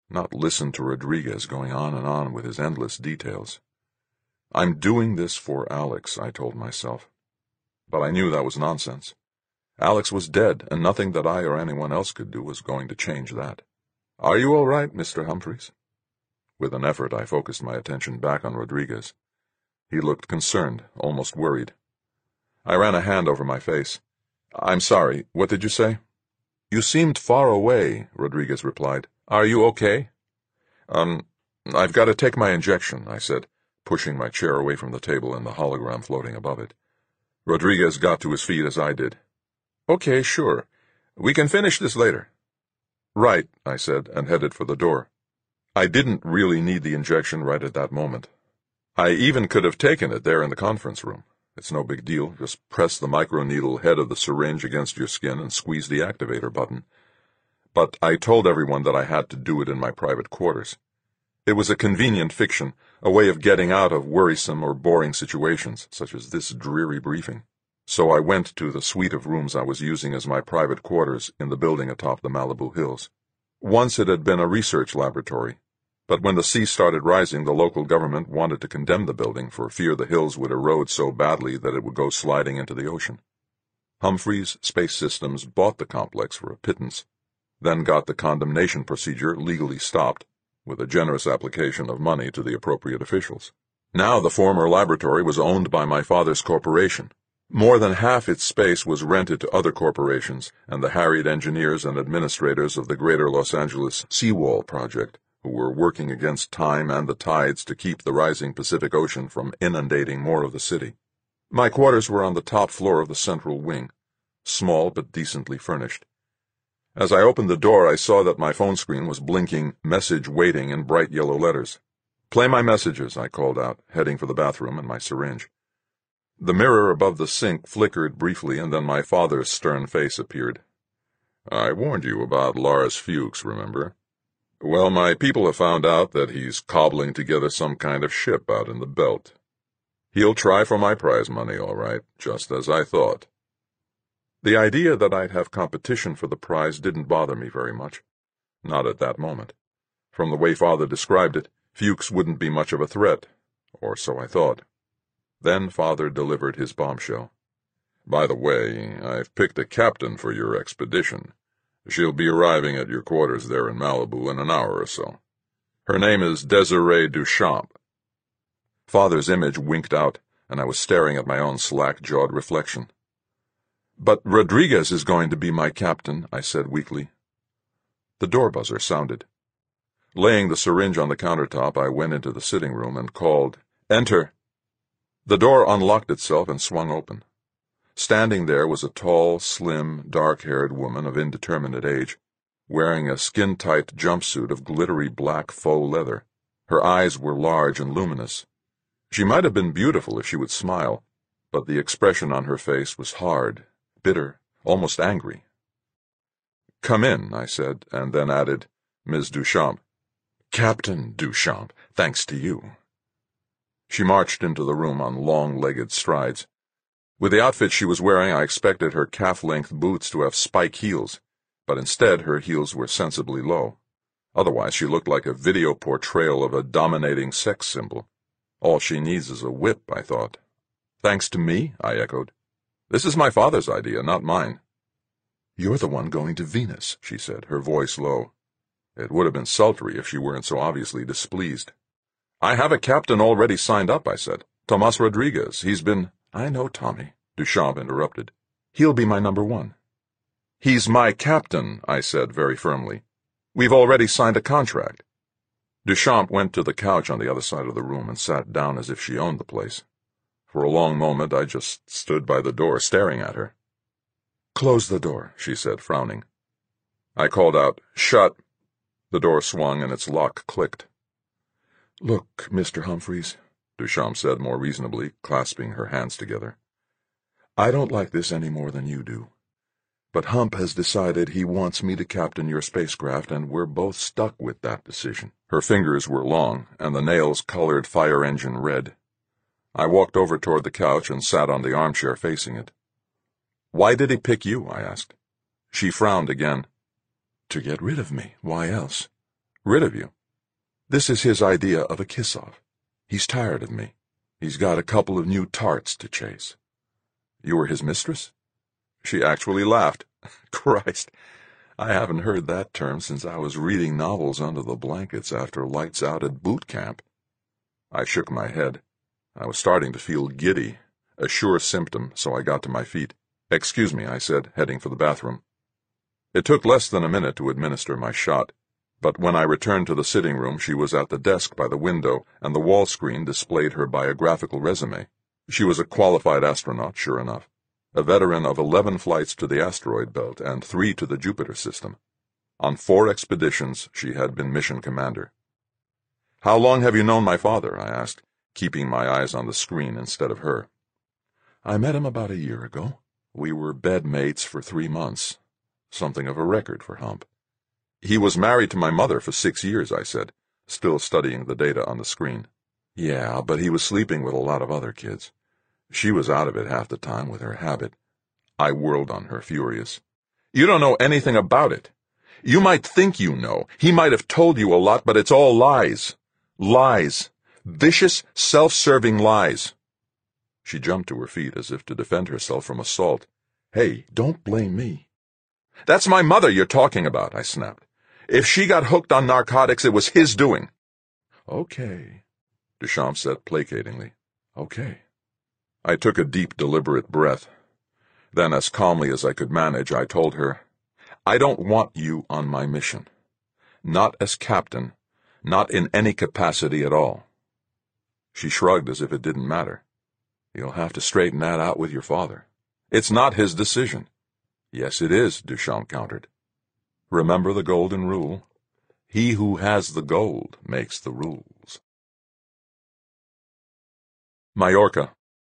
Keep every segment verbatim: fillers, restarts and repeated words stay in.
not listen to Rodriguez going on and on with his endless details. I'm doing this for Alex, I told myself. But I knew that was nonsense. Alex was dead, and nothing that I or anyone else could do was going to change that. "Are you all right, Mister Humphreys?" With an effort, I focused my attention back on Rodriguez. He looked concerned, almost worried. I ran a hand over my face. "I'm sorry, what did you say?" "You seemed far away," Rodriguez replied. "Are you okay?" Um, I've got to take my injection," I said, pushing my chair away from the table and the hologram floating above it. Rodriguez got to his feet as I did. "Okay, sure. We can finish this later." "Right," I said, and headed for the door. I didn't really need the injection right at that moment. I even could have taken it there in the conference room. It's no big deal. Just press the microneedle head of the syringe against your skin and squeeze the activator button. But I told everyone that I had to do it in my private quarters. It was a convenient fiction, a way of getting out of worrisome or boring situations, such as this dreary briefing. So I went to the suite of rooms I was using as my private quarters in the building atop the Malibu Hills. Once it had been a research laboratory, but when the sea started rising, the local government wanted to condemn the building for fear the hills would erode so badly that it would go sliding into the ocean. Humphreys Space Systems bought the complex for a pittance, then got the condemnation procedure legally stopped, with a generous application of money to the appropriate officials. Now the former laboratory was owned by my father's corporation. More than half its space was rented to other corporations and the harried engineers and administrators of the Greater Los Angeles Seawall Project, who were working against time and the tides to keep the rising Pacific Ocean from inundating more of the city. My quarters were on the top floor of the central wing, small but decently furnished. As I opened the door, I saw that my phone screen was blinking "Message waiting" in bright yellow letters. "Play my messages," I called out, heading for the bathroom and my syringe. The mirror above the sink flickered briefly, and then my father's stern face appeared. "I warned you about Lars Fuchs, remember? Well, my people have found out that he's cobbling together some kind of ship out in the belt. He'll try for my prize money, all right, just as I thought." The idea that I'd have competition for the prize didn't bother me very much. Not at that moment. From the way Father described it, Fuchs wouldn't be much of a threat, or so I thought. Then Father delivered his bombshell. "By the way, I've picked a captain for your expedition. She'll be arriving at your quarters there in Malibu in an hour or so. Her name is Desiree Duchamp." Father's image winked out, and I was staring at my own slack-jawed reflection. "But Rodriguez is going to be my captain," I said weakly. The door buzzer sounded. Laying the syringe on the countertop, I went into the sitting room and called, "Enter." The door unlocked itself and swung open. Standing there was a tall, slim, dark-haired woman of indeterminate age, wearing a skin-tight jumpsuit of glittery black faux leather. Her eyes were large and luminous. She might have been beautiful if she would smile, but the expression on her face was hard, bitter, almost angry. "Come in," I said, and then added, "Miss Duchamp." "Captain Duchamp, thanks to you." She marched into the room on long-legged strides. With the outfit she was wearing, I expected her calf-length boots to have spike heels, but instead her heels were sensibly low. Otherwise she looked like a video portrayal of a dominating sex symbol. All she needs is a whip, I thought. "Thanks to me?" I echoed. "This is my father's idea, not mine." "You're the one going to Venus," she said, her voice low. It would have been sultry if she weren't so obviously displeased. "I have a captain already signed up," I said. "Tomas Rodriguez. He's been—" "I know Tommy," Duchamp interrupted. "He'll be my number one." "He's my captain," I said very firmly. "We've already signed a contract." Duchamp went to the couch on the other side of the room and sat down as if she owned the place. For a long moment I just stood by the door staring at her. "Close the door," she said, frowning. I called out, "Shut." The door swung and its lock clicked. "Look, Mister Humphreys," Duchamp said more reasonably, clasping her hands together. "I don't like this any more than you do. But Hump has decided he wants me to captain your spacecraft, and we're both stuck with that decision." Her fingers were long, and the nails colored fire engine red. I walked over toward the couch and sat on the armchair facing it. "Why did he pick you?" I asked. She frowned again. "To get rid of me. Why else?" Rid of you? This is his idea of a kiss-off. He's tired of me. He's got a couple of new tarts to chase. You were his mistress? She actually laughed. Christ, I haven't heard that term since I was reading novels under the blankets after lights out at boot camp. I shook my head. I was starting to feel giddy, a sure symptom, so I got to my feet. Excuse me, I said, heading for the bathroom. It took less than a minute to administer my shot, but when I returned to the sitting room, she was at the desk by the window, and the wall screen displayed her biographical resume. She was a qualified astronaut, sure enough, a veteran of eleven flights to the asteroid belt and three to the Jupiter system. On four expeditions, she had been mission commander. How long have you known my father? I asked, keeping my eyes on the screen instead of her. I met him about a year ago. We were bedmates for three months. Something of a record for Hump. He was married to my mother for six years, I said, still studying the data on the screen. Yeah, but he was sleeping with a lot of other kids. She was out of it half the time with her habit. I whirled on her, furious. You don't know anything about it. You might think you know. He might have told you a lot, but it's all lies. Lies. Vicious, self-serving lies. She jumped to her feet as if to defend herself from assault. Hey, don't blame me. That's my mother you're talking about, I snapped. If she got hooked on narcotics, it was his doing. Okay, Duchamp said placatingly. Okay. I took a deep, deliberate breath. Then, as calmly as I could manage, I told her, I don't want you on my mission. Not as captain, not in any capacity at all. She shrugged as if it didn't matter. You'll have to straighten that out with your father. It's not his decision. Yes, it is, Duchamp countered. Remember the golden rule? He who has the gold makes the rules. Majorca.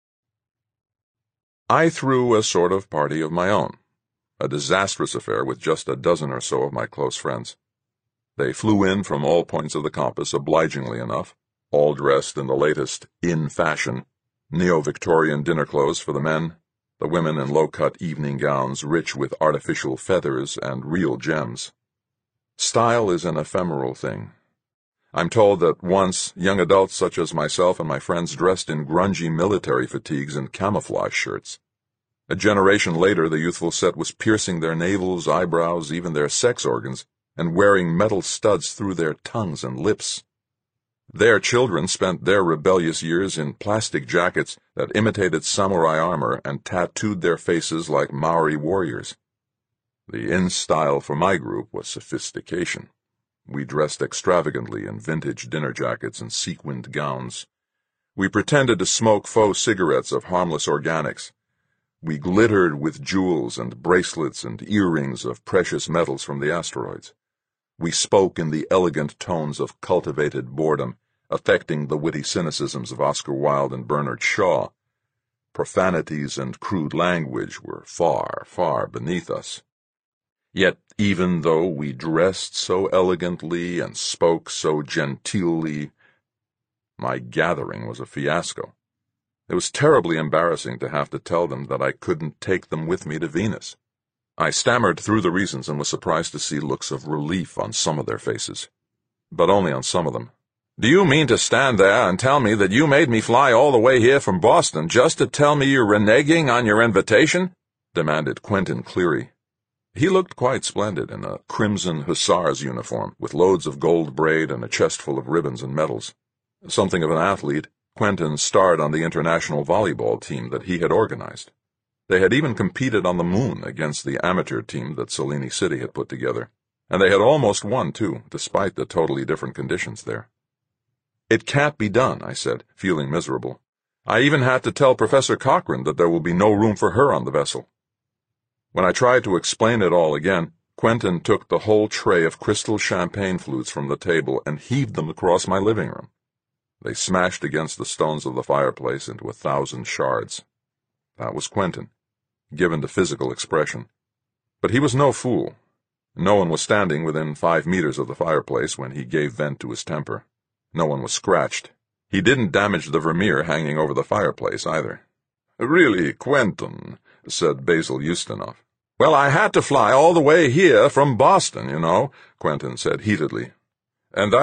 I threw a sort of party of my own, a disastrous affair with just a dozen or so of my close friends. They flew in from all points of the compass, obligingly enough, all dressed in the latest in fashion, neo-Victorian dinner clothes for the men, the women in low-cut evening gowns rich with artificial feathers and real gems. Style is an ephemeral thing. I'm told that once young adults such as myself and my friends dressed in grungy military fatigues and camouflage shirts. A generation later, the youthful set was piercing their navels, eyebrows, even their sex organs, and wearing metal studs through their tongues and lips. Their children spent their rebellious years in plastic jackets that imitated samurai armor and tattooed their faces like Maori warriors. The in-style for my group was sophistication. We dressed extravagantly in vintage dinner jackets and sequined gowns. We pretended to smoke faux cigarettes of harmless organics. We glittered with jewels and bracelets and earrings of precious metals from the asteroids. We spoke in the elegant tones of cultivated boredom, affecting the witty cynicisms of Oscar Wilde and Bernard Shaw. Profanities and crude language were far, far beneath us. Yet, even though we dressed so elegantly and spoke so genteelly, my gathering was a fiasco. It was terribly embarrassing to have to tell them that I couldn't take them with me to Venus. I stammered through the reasons and was surprised to see looks of relief on some of their faces. But only on some of them. Do you mean to stand there and tell me that you made me fly all the way here from Boston just to tell me you're reneging on your invitation? Demanded Quentin Cleary. He looked quite splendid in a crimson hussar's uniform, with loads of gold braid and a chest full of ribbons and medals. Something of an athlete, Quentin starred on the international volleyball team that he had organized. They had even competed on the moon against the amateur team that Salini City had put together, and they had almost won, too, despite the totally different conditions there. It can't be done, I said, feeling miserable. I even had to tell Professor Cochrane that there will be no room for her on the vessel. When I tried to explain it all again, Quentin took the whole tray of crystal champagne flutes from the table and heaved them across my living room. They smashed against the stones of the fireplace into a thousand shards. That was Quentin, given to physical expression. But he was no fool. No one was standing within five meters of the fireplace when he gave vent to his temper. No one was scratched. He didn't damage the Vermeer hanging over the fireplace, either. Really, Quentin, said Basil Ustinov. Well, I had to fly all the way here from Boston, you know, Quentin said heatedly. And